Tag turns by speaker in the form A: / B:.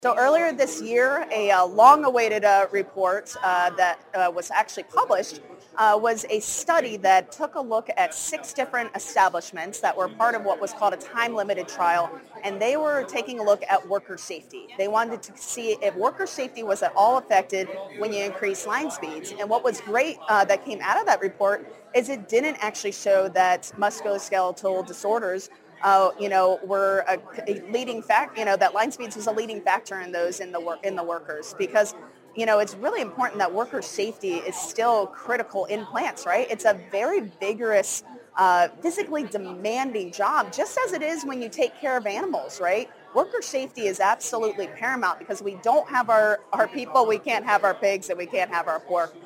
A: So earlier this year, a long-awaited report that was actually published was a study that took a look at 6 different establishments that were part of what was called a time-limited trial, and they were taking a look at worker safety. They wanted to see if worker safety was at all affected when you increase line speeds. And what was great that came out of that report is it didn't actually show that musculoskeletal disorders were a leading fact. That line speeds was a leading factor in those in the workers because it's really important that worker safety is still critical in plants, right? It's a very vigorous, physically demanding job, just as it is when you take care of animals, right? Worker safety is absolutely paramount because we don't have our people, we can't have our pigs, and we can't have our pork.